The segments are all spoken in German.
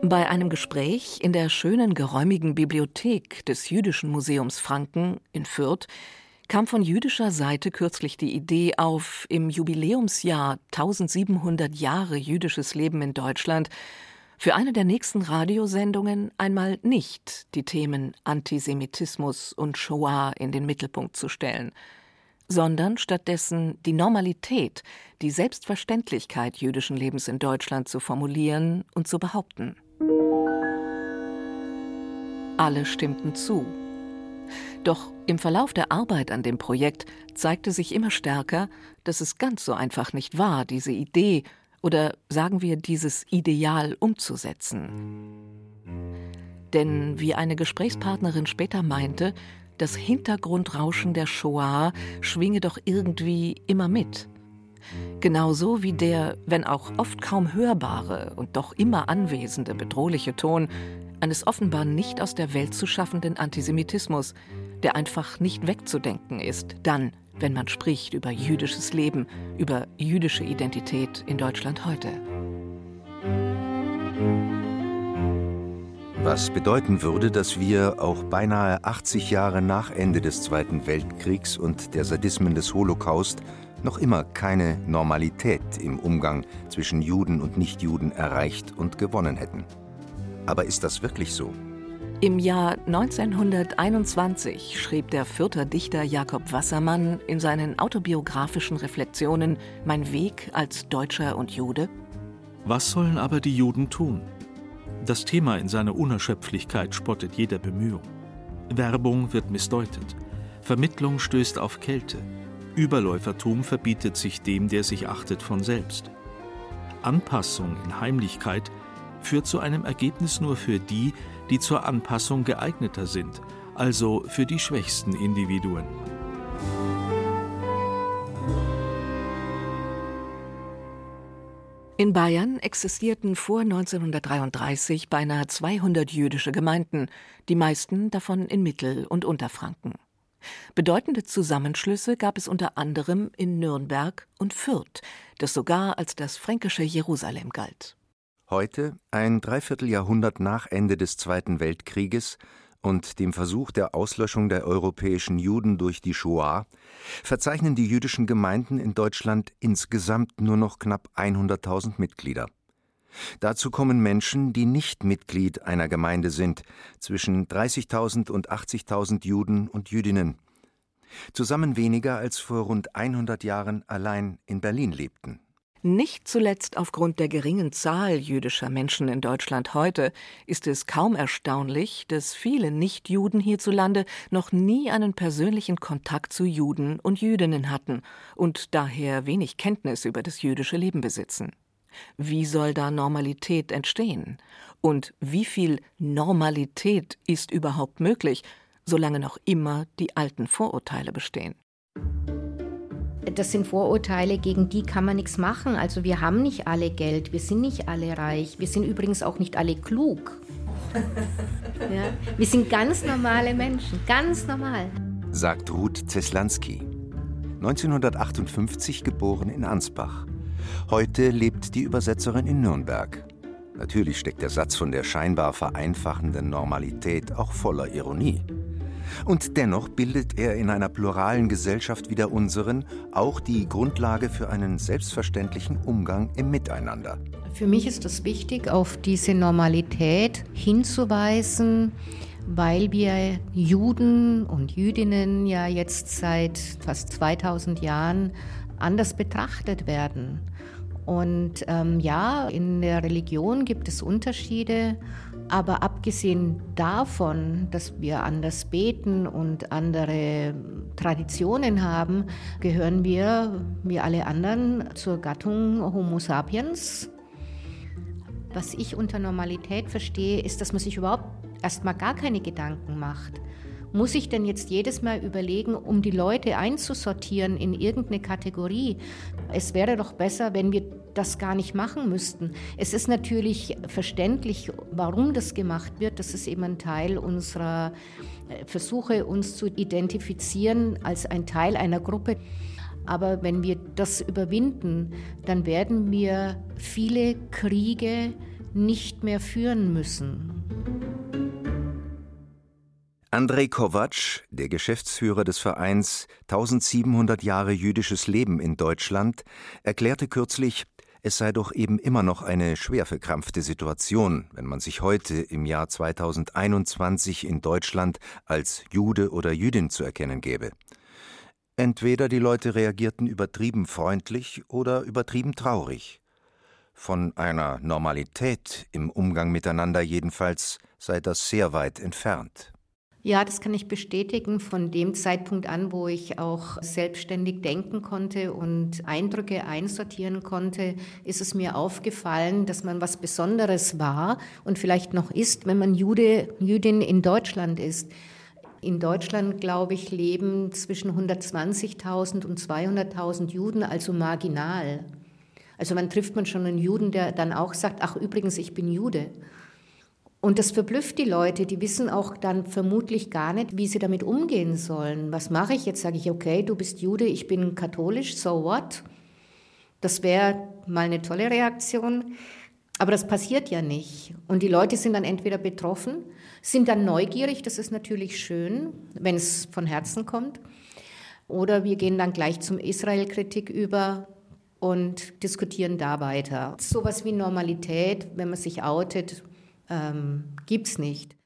Bei einem Gespräch in der schönen, geräumigen Bibliothek des Jüdischen Museums Franken in Fürth kam von jüdischer Seite kürzlich die Idee auf, im Jubiläumsjahr 1700 Jahre jüdisches Leben in Deutschland für eine der nächsten Radiosendungen einmal nicht die Themen Antisemitismus und Shoah in den Mittelpunkt zu stellen, sondern stattdessen die Normalität, die Selbstverständlichkeit jüdischen Lebens in Deutschland zu formulieren und zu behaupten. Alle stimmten zu. Doch im Verlauf der Arbeit an dem Projekt zeigte sich immer stärker, dass es ganz so einfach nicht war, diese Idee oder sagen wir dieses Ideal umzusetzen. Denn wie eine Gesprächspartnerin später meinte, das Hintergrundrauschen der Shoah schwinge doch irgendwie immer mit. Genauso wie der, wenn auch oft kaum hörbare und doch immer anwesende bedrohliche Ton eines offenbar nicht aus der Welt zu schaffenden Antisemitismus, der einfach nicht wegzudenken ist, dann, wenn man spricht über jüdisches Leben, über jüdische Identität in Deutschland heute. Was bedeuten würde, dass wir auch beinahe 80 Jahre nach Ende des Zweiten Weltkriegs und der Sadismen des Holocaust noch immer keine Normalität im Umgang zwischen Juden und Nichtjuden erreicht und gewonnen hätten. Aber ist das wirklich so? Im Jahr 1921 schrieb der Fürther Dichter Jakob Wassermann in seinen autobiografischen Reflexionen »Mein Weg als Deutscher und Jude«: Was sollen aber die Juden tun? Das Thema in seiner Unerschöpflichkeit spottet jeder Bemühung. Werbung wird missdeutet. Vermittlung stößt auf Kälte. Überläufertum verbietet sich dem, der sich achtet, von selbst. Anpassung in Heimlichkeit führt zu einem Ergebnis nur für die, die zur Anpassung geeigneter sind, also für die schwächsten Individuen. In Bayern existierten vor 1933 beinahe 200 jüdische Gemeinden, die meisten davon in Mittel- und Unterfranken. Bedeutende Zusammenschlüsse gab es unter anderem in Nürnberg und Fürth, das sogar als das fränkische Jerusalem galt. Heute, ein Dreivierteljahrhundert nach Ende des Zweiten Weltkrieges und dem Versuch der Auslöschung der europäischen Juden durch die Shoah, verzeichnen die jüdischen Gemeinden in Deutschland insgesamt nur noch knapp 100.000 Mitglieder. Dazu kommen Menschen, die nicht Mitglied einer Gemeinde sind, zwischen 30.000 und 80.000 Juden und Jüdinnen. Zusammen weniger als vor rund 100 Jahren allein in Berlin lebten. Nicht zuletzt aufgrund der geringen Zahl jüdischer Menschen in Deutschland heute ist es kaum erstaunlich, dass viele Nichtjuden hierzulande noch nie einen persönlichen Kontakt zu Juden und Jüdinnen hatten und daher wenig Kenntnis über das jüdische Leben besitzen. Wie soll da Normalität entstehen? Und wie viel Normalität ist überhaupt möglich, solange noch immer die alten Vorurteile bestehen? Das sind Vorurteile, gegen die kann man nichts machen. Also wir haben nicht alle Geld, wir sind nicht alle reich, wir sind übrigens auch nicht alle klug. Ja? Wir sind ganz normale Menschen, ganz normal. Sagt Ruth Zeslansky, 1958 geboren in Ansbach. Heute lebt die Übersetzerin in Nürnberg. Natürlich steckt der Satz von der scheinbar vereinfachenden Normalität auch voller Ironie. Und dennoch bildet er in einer pluralen Gesellschaft wie der unseren auch die Grundlage für einen selbstverständlichen Umgang im Miteinander. Für mich ist es wichtig, auf diese Normalität hinzuweisen, weil wir Juden und Jüdinnen ja jetzt seit fast 2000 Jahren anders betrachtet werden. Und ja, in der Religion gibt es Unterschiede, aber abgesehen davon, dass wir anders beten und andere Traditionen haben, gehören wir, wie alle anderen, zur Gattung Homo sapiens. Was ich unter Normalität verstehe, ist, dass man sich überhaupt erstmal gar keine Gedanken macht. Muss ich denn jetzt jedes Mal überlegen, um die Leute einzusortieren in irgendeine Kategorie? Es wäre doch besser, wenn wir das gar nicht machen müssten. Es ist natürlich verständlich, warum das gemacht wird. Das ist eben ein Teil unserer Versuche, uns zu identifizieren als ein Teil einer Gruppe. Aber wenn wir das überwinden, dann werden wir viele Kriege, nicht mehr führen müssen. Andrej Kovač, der Geschäftsführer des Vereins 1700 Jahre jüdisches Leben in Deutschland, erklärte kürzlich, es sei doch eben immer noch eine schwer verkrampfte Situation, wenn man sich heute im Jahr 2021 in Deutschland als Jude oder Jüdin zu erkennen gäbe. Entweder die Leute reagierten übertrieben freundlich oder übertrieben traurig. Von einer Normalität im Umgang miteinander jedenfalls sei das sehr weit entfernt. Ja, das kann ich bestätigen. Von dem Zeitpunkt an, wo ich auch selbstständig denken konnte und Eindrücke einsortieren konnte, ist es mir aufgefallen, dass man was Besonderes war und vielleicht noch ist, wenn man Jüdin in Deutschland ist. In Deutschland, glaube ich, leben zwischen 120.000 und 200.000 Juden, also marginal. Also man trifft man schon einen Juden, der dann auch sagt, ach übrigens, ich bin Jude. Und das verblüfft die Leute, die wissen auch dann vermutlich gar nicht, wie sie damit umgehen sollen. Was mache ich? Jetzt sage ich, okay, du bist Jude, ich bin katholisch, so what? Das wäre mal eine tolle Reaktion, aber das passiert ja nicht. Und die Leute sind dann entweder betroffen, sind dann neugierig, das ist natürlich schön, wenn es von Herzen kommt, oder wir gehen dann gleich zum Israel-Kritik über und diskutieren da weiter. Sowas wie Normalität, wenn man sich outet, gibt's nicht.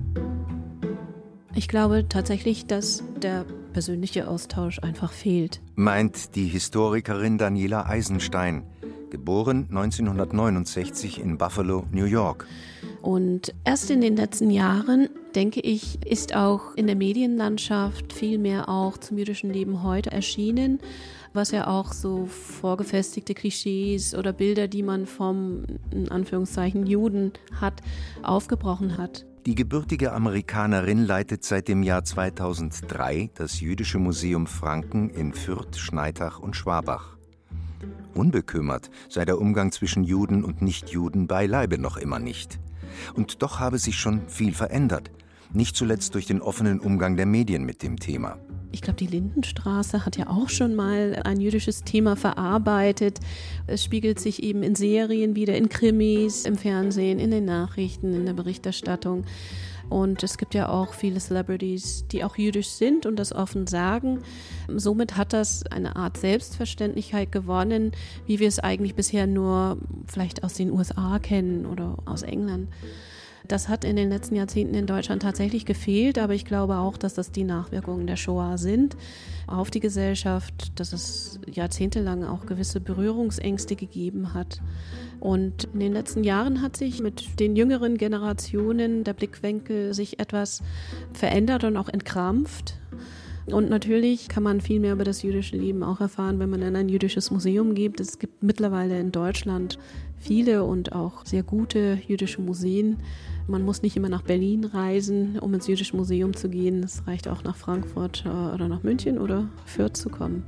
Ich glaube tatsächlich, dass der persönliche Austausch einfach fehlt. Meint die Historikerin Daniela Eisenstein, geboren 1969 in Buffalo, New York. Und erst in den letzten Jahren, denke ich, ist auch in der Medienlandschaft viel mehr auch zum jüdischen Leben heute erschienen, was ja auch so vorgefestigte Klischees oder Bilder, die man vom, in Anführungszeichen, Juden hat, aufgebrochen hat. Die gebürtige Amerikanerin leitet seit dem Jahr 2003 das Jüdische Museum Franken in Fürth, Schneitach und Schwabach. Unbekümmert sei der Umgang zwischen Juden und Nichtjuden beileibe noch immer nicht. Und doch habe sich schon viel verändert, nicht zuletzt durch den offenen Umgang der Medien mit dem Thema. Ich glaube, die Lindenstraße hat ja auch schon mal ein jüdisches Thema verarbeitet. Es spiegelt sich eben in Serien wieder, in Krimis, im Fernsehen, in den Nachrichten, in der Berichterstattung. Und es gibt ja auch viele Celebrities, die auch jüdisch sind und das offen sagen. Somit hat das eine Art Selbstverständlichkeit gewonnen, wie wir es eigentlich bisher nur vielleicht aus den USA kennen oder aus England. Das hat in den letzten Jahrzehnten in Deutschland tatsächlich gefehlt, aber ich glaube auch, dass das die Nachwirkungen der Shoah sind auf die Gesellschaft, dass es jahrzehntelang auch gewisse Berührungsängste gegeben hat. Und in den letzten Jahren hat sich mit den jüngeren Generationen der Blickwinkel sich etwas verändert und auch entkrampft. Und natürlich kann man viel mehr über das jüdische Leben auch erfahren, wenn man in ein jüdisches Museum geht. Es gibt mittlerweile in Deutschland viele und auch sehr gute jüdische Museen. Man muss nicht immer nach Berlin reisen, um ins Jüdische Museum zu gehen. Es reicht auch nach Frankfurt oder nach München oder Fürth zu kommen.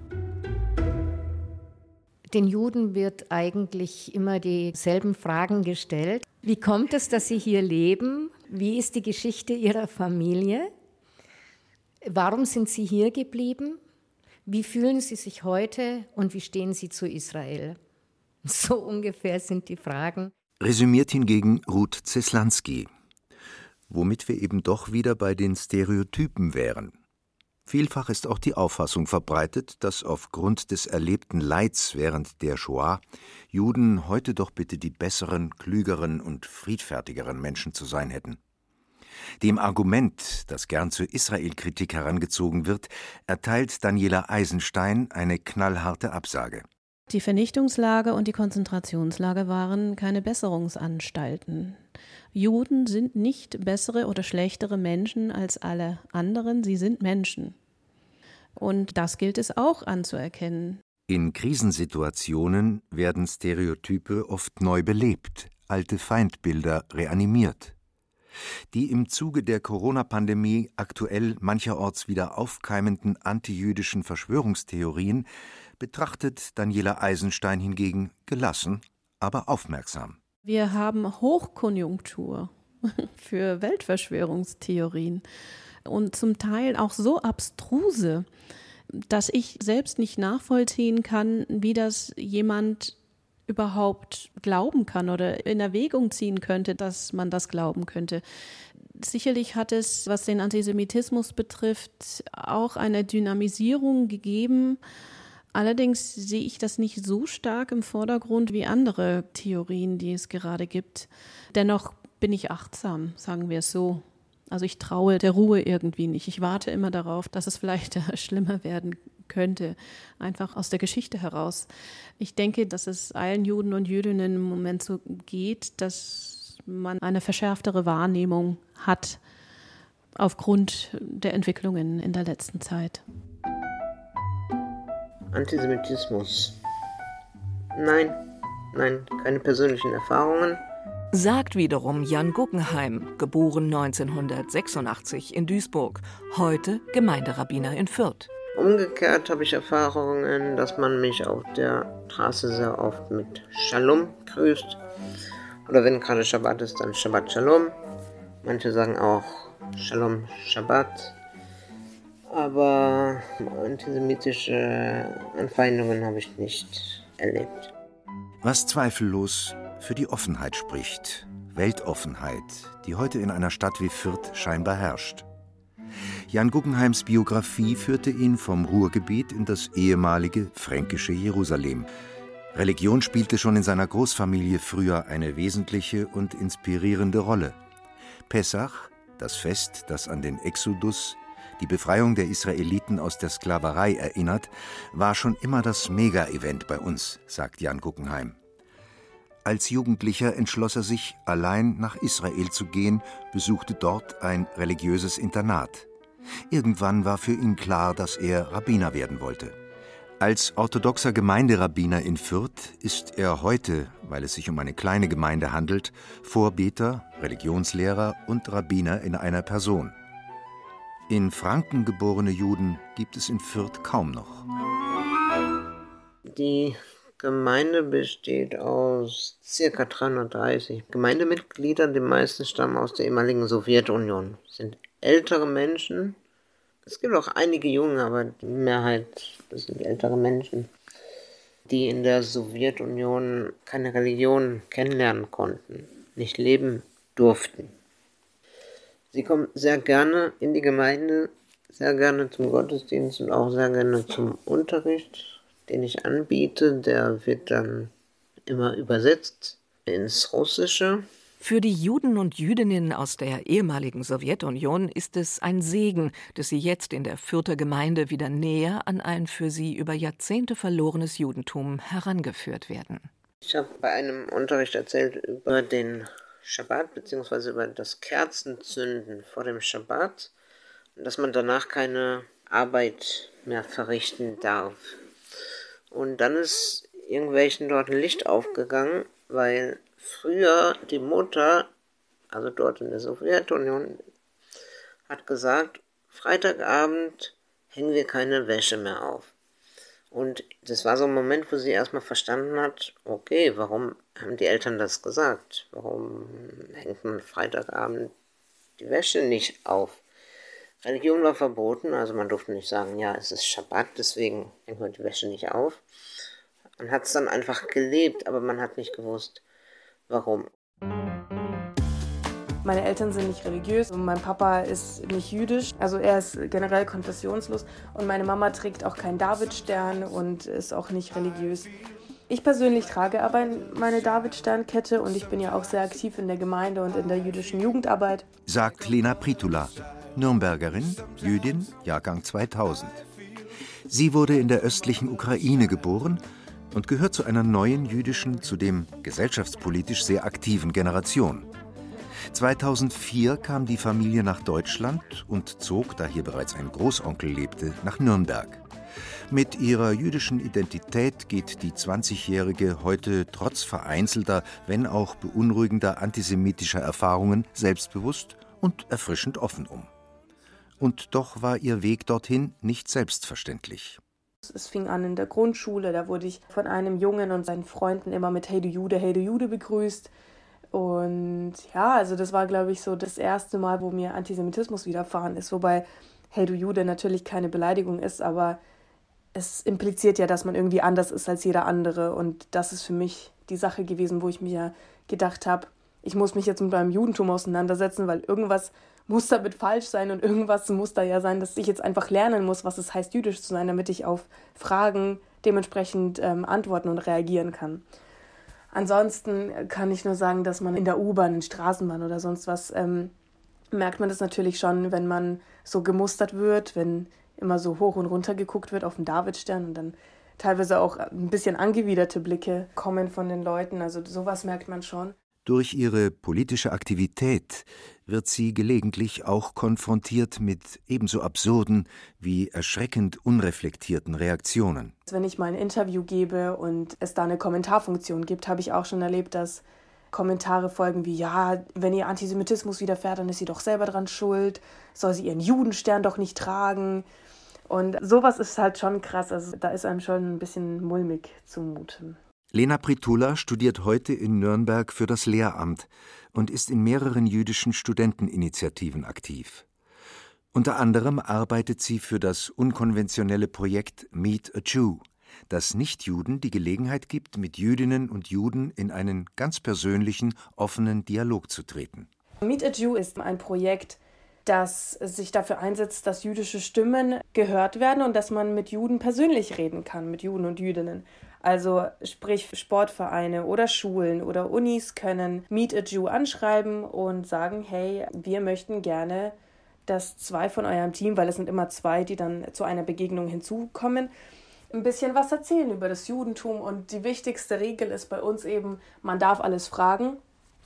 Den Juden wird eigentlich immer dieselben Fragen gestellt. Wie kommt es, dass sie hier leben? Wie ist die Geschichte ihrer Familie? Warum sind sie hier geblieben? Wie fühlen sie sich heute und wie stehen sie zu Israel? So ungefähr sind die Fragen. Resümiert hingegen Ruth Zeslansky, womit wir eben doch wieder bei den Stereotypen wären. Vielfach ist auch die Auffassung verbreitet, dass aufgrund des erlebten Leids während der Shoah Juden heute doch bitte die besseren, klügeren und friedfertigeren Menschen zu sein hätten. Dem Argument, das gern zur Israel-Kritik herangezogen wird, erteilt Daniela Eisenstein eine knallharte Absage. Die Vernichtungslager und die Konzentrationslager waren keine Besserungsanstalten. Juden sind nicht bessere oder schlechtere Menschen als alle anderen, sie sind Menschen. Und das gilt es auch anzuerkennen. In Krisensituationen werden Stereotype oft neu belebt, alte Feindbilder reanimiert. Die im Zuge der Corona-Pandemie aktuell mancherorts wieder aufkeimenden antijüdischen Verschwörungstheorien betrachtet Daniela Eisenstein hingegen gelassen, aber aufmerksam. Wir haben Hochkonjunktur für Weltverschwörungstheorien und zum Teil auch so abstruse, dass ich selbst nicht nachvollziehen kann, wie das jemand überhaupt glauben kann oder in Erwägung ziehen könnte, dass man das glauben könnte. Sicherlich hat es, was den Antisemitismus betrifft, auch eine Dynamisierung gegeben. Allerdings sehe ich das nicht so stark im Vordergrund wie andere Theorien, die es gerade gibt. Dennoch bin ich achtsam, sagen wir es so. Also ich traue der Ruhe irgendwie nicht. Ich warte immer darauf, dass es vielleicht schlimmer werden könnte, einfach aus der Geschichte heraus. Ich denke, dass es allen Juden und Jüdinnen im Moment so geht, dass man eine verschärftere Wahrnehmung hat aufgrund der Entwicklungen in der letzten Zeit. Antisemitismus. Nein, keine persönlichen Erfahrungen. Sagt wiederum Jan Guggenheim, geboren 1986 in Duisburg, heute Gemeinderabbiner in Fürth. Umgekehrt habe ich Erfahrungen, dass man mich auf der Straße sehr oft mit Shalom grüßt. Oder wenn gerade Shabbat ist, dann Shabbat Shalom. Manche sagen auch Shalom Shabbat. Aber antisemitische Anfeindungen habe ich nicht erlebt. Was zweifellos für die Offenheit spricht, Weltoffenheit, die heute in einer Stadt wie Fürth scheinbar herrscht. Jan Guggenheims Biografie führte ihn vom Ruhrgebiet in das ehemalige fränkische Jerusalem. Religion spielte schon in seiner Großfamilie früher eine wesentliche und inspirierende Rolle. Pessach, das Fest, das an den Exodus, die Befreiung der Israeliten aus der Sklaverei erinnert, war schon immer das Mega-Event bei uns, sagt Jan Guggenheim. Als Jugendlicher entschloss er sich, allein nach Israel zu gehen, besuchte dort ein religiöses Internat. Irgendwann war für ihn klar, dass er Rabbiner werden wollte. Als orthodoxer Gemeinderabbiner in Fürth ist er heute, weil es sich um eine kleine Gemeinde handelt, Vorbeter, Religionslehrer und Rabbiner in einer Person. In Franken geborene Juden gibt es in Fürth kaum noch. Die Gemeinde besteht aus ca. 330 Gemeindemitgliedern. Die meisten stammen aus der ehemaligen Sowjetunion. Das sind ältere Menschen. Es gibt auch einige Junge, aber die Mehrheit, das sind ältere Menschen, die in der Sowjetunion keine Religion kennenlernen konnten, nicht leben durften. Sie kommen sehr gerne in die Gemeinde, sehr gerne zum Gottesdienst und auch sehr gerne zum Unterricht, den ich anbiete. Der wird dann immer übersetzt ins Russische. Für die Juden und Jüdinnen aus der ehemaligen Sowjetunion ist es ein Segen, dass sie jetzt in der Fürther Gemeinde wieder näher an ein für sie über Jahrzehnte verlorenes Judentum herangeführt werden. Ich habe bei einem Unterricht erzählt über den Schabbat bzw. über das Kerzenzünden vor dem Schabbat und dass man danach keine Arbeit mehr verrichten darf. Und dann ist irgendwelchen dort ein Licht aufgegangen, weil früher die Mutter, also dort in der Sowjetunion, hat gesagt, Freitagabend hängen wir keine Wäsche mehr auf. Und das war so ein Moment, wo sie erstmal verstanden hat, okay, warum haben die Eltern das gesagt? Warum hängt man Freitagabend die Wäsche nicht auf? Religion war verboten, also man durfte nicht sagen, ja, es ist Schabbat, deswegen hängt man die Wäsche nicht auf. Man hat es dann einfach gelebt, aber man hat nicht gewusst, warum. Meine Eltern sind nicht religiös und mein Papa ist nicht jüdisch, also er ist generell konfessionslos und meine Mama trägt auch keinen Davidstern und ist auch nicht religiös. Ich persönlich trage aber meine Davidsternkette und ich bin ja auch sehr aktiv in der Gemeinde und in der jüdischen Jugendarbeit. Sagt Lena Pritula, Nürnbergerin, Jüdin, Jahrgang 2000. Sie wurde in der östlichen Ukraine geboren und gehört zu einer neuen jüdischen, zudem gesellschaftspolitisch sehr aktiven Generation. 2004 kam die Familie nach Deutschland und zog, da hier bereits ein Großonkel lebte, nach Nürnberg. Mit ihrer jüdischen Identität geht die 20-Jährige heute trotz vereinzelter, wenn auch beunruhigender antisemitischer Erfahrungen selbstbewusst und erfrischend offen um. Und doch war ihr Weg dorthin nicht selbstverständlich. Es fing an in der Grundschule, da wurde ich von einem Jungen und seinen Freunden immer mit Hey du Jude begrüßt. Und ja, also das war, glaube ich, so das erste Mal, wo mir Antisemitismus widerfahren ist. Wobei Hey du Jude natürlich keine Beleidigung ist, aber es impliziert ja, dass man irgendwie anders ist als jeder andere. Und das ist für mich die Sache gewesen, wo ich mir gedacht habe, ich muss mich jetzt mit meinem Judentum auseinandersetzen, weil irgendwas muss damit falsch sein und irgendwas muss da ja sein, dass ich jetzt einfach lernen muss, was es heißt, jüdisch zu sein, damit ich auf Fragen dementsprechend antworten und reagieren kann. Ansonsten kann ich nur sagen, dass man in der U-Bahn, in Straßenbahn oder sonst was, merkt man das natürlich schon, wenn man so gemustert wird, wenn immer so hoch und runter geguckt wird auf den Davidstern und dann teilweise auch ein bisschen angewiderte Blicke kommen von den Leuten. Also sowas merkt man schon. Durch ihre politische Aktivität wird sie gelegentlich auch konfrontiert mit ebenso absurden wie erschreckend unreflektierten Reaktionen. Wenn ich mal ein Interview gebe und es da eine Kommentarfunktion gibt, habe ich auch schon erlebt, dass Kommentare folgen wie, ja, wenn ihr Antisemitismus widerfährt, dann ist sie doch selber dran schuld, soll sie ihren Judenstern doch nicht tragen. Und sowas ist halt schon krass, also da ist einem schon ein bisschen mulmig zumute. Lena Prittula studiert heute in Nürnberg für das Lehramt und ist in mehreren jüdischen Studenteninitiativen aktiv. Unter anderem arbeitet sie für das unkonventionelle Projekt Meet a Jew, das Nichtjuden die Gelegenheit gibt, mit Jüdinnen und Juden in einen ganz persönlichen, offenen Dialog zu treten. Meet a Jew ist ein Projekt, das sich dafür einsetzt, dass jüdische Stimmen gehört werden und dass man mit Juden persönlich reden kann, mit Juden und Jüdinnen. Also sprich Sportvereine oder Schulen oder Unis können Meet a Jew anschreiben und sagen, hey, wir möchten gerne, dass 2 von eurem Team, weil es sind immer 2, die dann zu einer Begegnung hinzukommen, ein bisschen was erzählen über das Judentum. Und die wichtigste Regel ist bei uns eben, man darf alles fragen.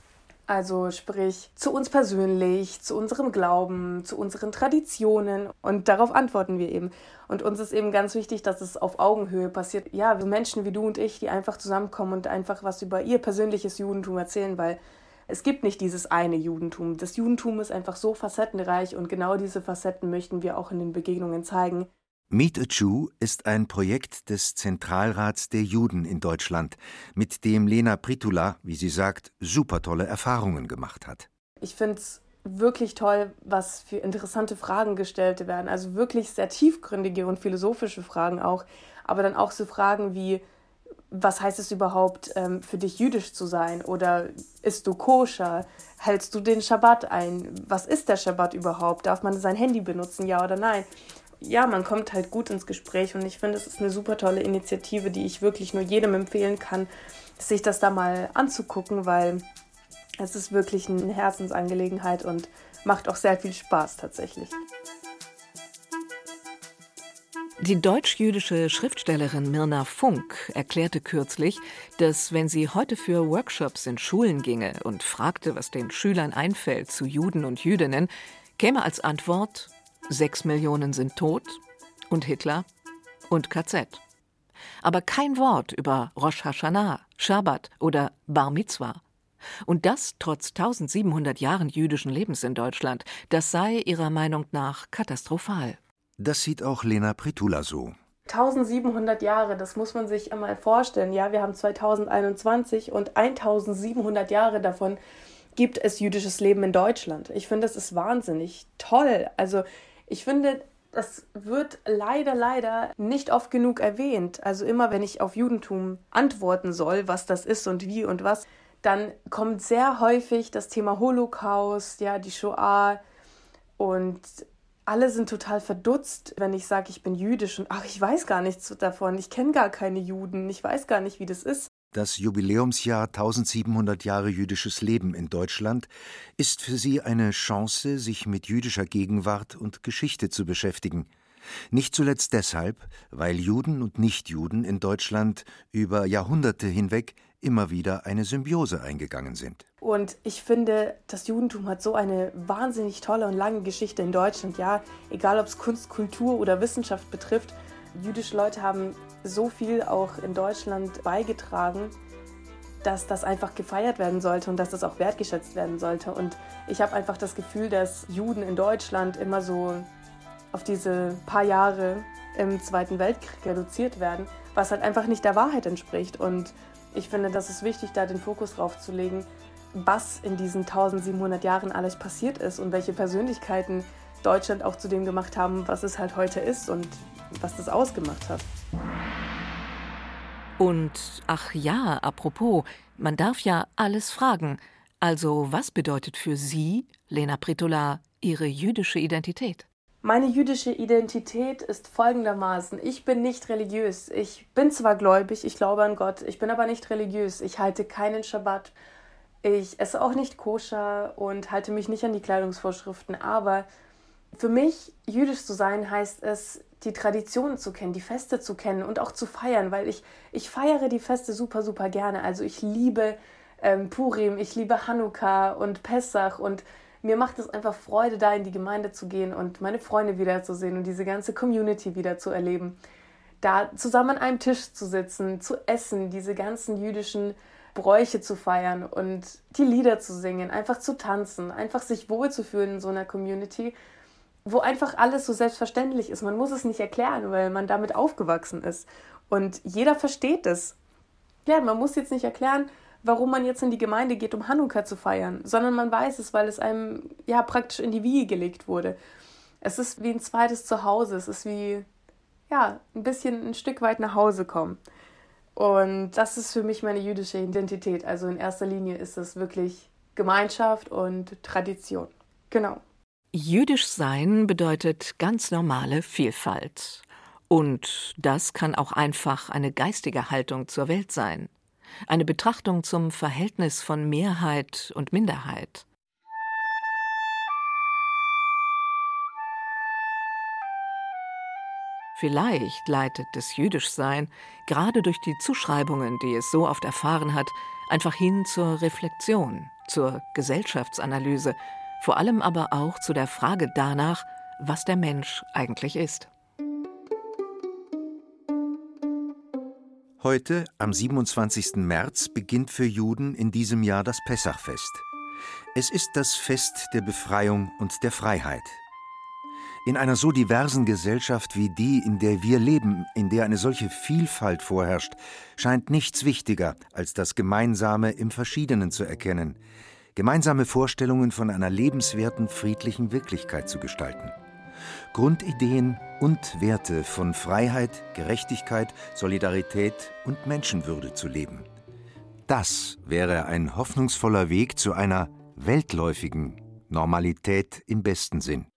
Also sprich zu uns persönlich, zu unserem Glauben, zu unseren Traditionen und darauf antworten wir eben. Und uns ist eben ganz wichtig, dass es auf Augenhöhe passiert. Ja, so Menschen wie du und ich, die einfach zusammenkommen und einfach was über ihr persönliches Judentum erzählen, weil es gibt nicht dieses eine Judentum. Das Judentum ist einfach so facettenreich und genau diese Facetten möchten wir auch in den Begegnungen zeigen. Meet a Jew ist ein Projekt des Zentralrats der Juden in Deutschland, mit dem Lena Prittula, wie sie sagt, supertolle Erfahrungen gemacht hat. Ich finde es wirklich toll, was für interessante Fragen gestellt werden. Also wirklich sehr tiefgründige und philosophische Fragen auch. Aber dann auch so Fragen wie, was heißt es überhaupt für dich jüdisch zu sein? Oder isst du koscher? Hältst du den Schabbat ein? Was ist der Schabbat überhaupt? Darf man sein Handy benutzen, ja oder nein? Ja, man kommt halt gut ins Gespräch und ich finde, es ist eine super tolle Initiative, die ich wirklich nur jedem empfehlen kann, sich das da mal anzugucken, weil es ist wirklich eine Herzensangelegenheit und macht auch sehr viel Spaß tatsächlich. Die deutsch-jüdische Schriftstellerin Mirna Funk erklärte kürzlich, dass wenn sie heute für Workshops in Schulen ginge und fragte, was den Schülern einfällt zu Juden und Jüdinnen, käme als Antwort: 6 Millionen sind tot und Hitler und KZ. Aber kein Wort über Rosh Hashanah, Schabbat oder Bar Mitzwa. Und das trotz 1700 Jahren jüdischen Lebens in Deutschland. Das sei ihrer Meinung nach katastrophal. Das sieht auch Lena Prittula so. 1700 Jahre, das muss man sich einmal vorstellen. Ja, wir haben 2021 und 1700 Jahre davon gibt es jüdisches Leben in Deutschland. Ich finde, das ist wahnsinnig toll. Also ich finde, das wird leider nicht oft genug erwähnt. Also immer, wenn ich auf Judentum antworten soll, was das ist und wie und was, dann kommt sehr häufig das Thema Holocaust, ja, die Shoah und alle sind total verdutzt, wenn ich sage, ich bin jüdisch und ach, ich weiß gar nichts davon, ich kenne gar keine Juden, ich weiß gar nicht, wie das ist. Das Jubiläumsjahr 1700 Jahre jüdisches Leben in Deutschland ist für sie eine Chance, sich mit jüdischer Gegenwart und Geschichte zu beschäftigen. Nicht zuletzt deshalb, weil Juden und Nichtjuden in Deutschland über Jahrhunderte hinweg immer wieder eine Symbiose eingegangen sind. Und ich finde, das Judentum hat so eine wahnsinnig tolle und lange Geschichte in Deutschland. Ja, egal ob es Kunst, Kultur oder Wissenschaft betrifft, jüdische Leute haben so viel auch in Deutschland beigetragen, dass das einfach gefeiert werden sollte und dass das auch wertgeschätzt werden sollte. Und ich habe einfach das Gefühl, dass Juden in Deutschland immer so auf diese paar Jahre im Zweiten Weltkrieg reduziert werden, was halt einfach nicht der Wahrheit entspricht. Und ich finde, das ist wichtig, da den Fokus drauf zu legen, was in diesen 1700 Jahren alles passiert ist und welche Persönlichkeiten Deutschland auch zu dem gemacht haben, was es halt heute ist und was das ausgemacht hat. Und ach ja, apropos, man darf ja alles fragen. Also was bedeutet für Sie, Lena Pritola, Ihre jüdische Identität? Meine jüdische Identität ist folgendermaßen: Ich bin nicht religiös. Ich bin zwar gläubig, ich glaube an Gott, ich bin aber nicht religiös. Ich halte keinen Schabbat. Ich esse auch nicht koscher und halte mich nicht an die Kleidungsvorschriften. Aber für mich, jüdisch zu sein, heißt es, die Traditionen zu kennen, die Feste zu kennen und auch zu feiern, weil ich feiere die Feste super, super gerne. Also ich liebe Purim, ich liebe Hanukkah und Pessach und mir macht es einfach Freude, da in die Gemeinde zu gehen und meine Freunde wiederzusehen und diese ganze Community wieder zu erleben. Da zusammen an einem Tisch zu sitzen, zu essen, diese ganzen jüdischen Bräuche zu feiern und die Lieder zu singen, einfach zu tanzen, einfach sich wohlzufühlen in so einer Community, wo einfach alles so selbstverständlich ist. Man muss es nicht erklären, weil man damit aufgewachsen ist. Und jeder versteht es. Ja, man muss jetzt nicht erklären, warum man jetzt in die Gemeinde geht, um Hanukkah zu feiern, sondern man weiß es, weil es einem ja praktisch in die Wiege gelegt wurde. Es ist wie ein zweites Zuhause. Es ist wie ja ein Stück weit nach Hause kommen. Und das ist für mich meine jüdische Identität. Also in erster Linie ist es wirklich Gemeinschaft und Tradition. Genau. Jüdisch sein bedeutet ganz normale Vielfalt. Und das kann auch einfach eine geistige Haltung zur Welt sein. Eine Betrachtung zum Verhältnis von Mehrheit und Minderheit. Vielleicht leitet das Jüdischsein, gerade durch die Zuschreibungen, die es so oft erfahren hat, einfach hin zur Reflexion, zur Gesellschaftsanalyse, vor allem aber auch zu der Frage danach, was der Mensch eigentlich ist. Heute, am 27. März, beginnt für Juden in diesem Jahr das Pessachfest. Es ist das Fest der Befreiung und der Freiheit. In einer so diversen Gesellschaft wie die, in der wir leben, in der eine solche Vielfalt vorherrscht, scheint nichts wichtiger, als das Gemeinsame im Verschiedenen zu erkennen, gemeinsame Vorstellungen von einer lebenswerten, friedlichen Wirklichkeit zu gestalten. Grundideen und Werte von Freiheit, Gerechtigkeit, Solidarität und Menschenwürde zu leben. Das wäre ein hoffnungsvoller Weg zu einer weltläufigen Normalität im besten Sinn.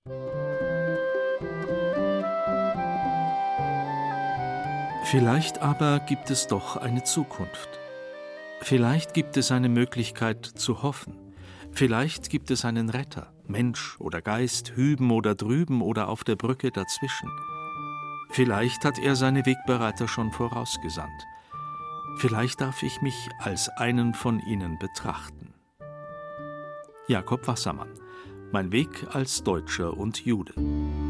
Vielleicht aber gibt es doch eine Zukunft. Vielleicht gibt es eine Möglichkeit zu hoffen. Vielleicht gibt es einen Retter, Mensch oder Geist, hüben oder drüben oder auf der Brücke dazwischen. Vielleicht hat er seine Wegbereiter schon vorausgesandt. Vielleicht darf ich mich als einen von ihnen betrachten. Jakob Wassermann, Mein Weg als Deutscher und Jude.